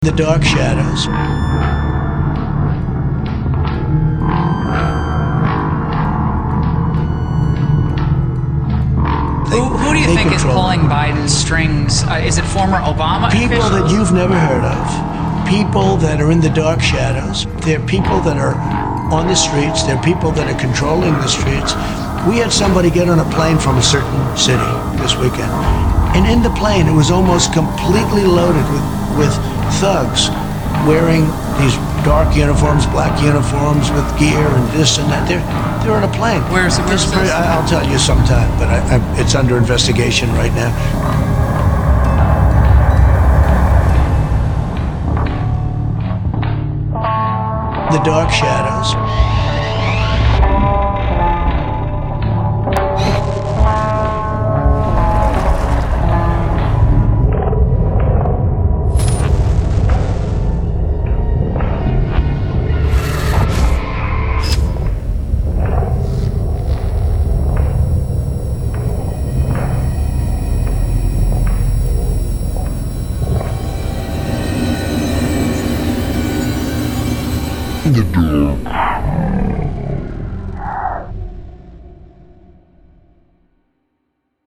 The dark shadows. Who do you think is pulling Biden's strings? Is it former Obama People officials? that you've never heard of. People that are in the dark shadows. They're people that are on the streets. They're people that are controlling the streets. We had somebody get on a plane from a certain city this weekend. And in the plane, it was almost completely loaded with thugs wearing these dark uniforms, black uniforms with gear and this and that. They're on a plane. Where's this? I'll tell you sometime, but it's under investigation right now. The dark shadows. The dark.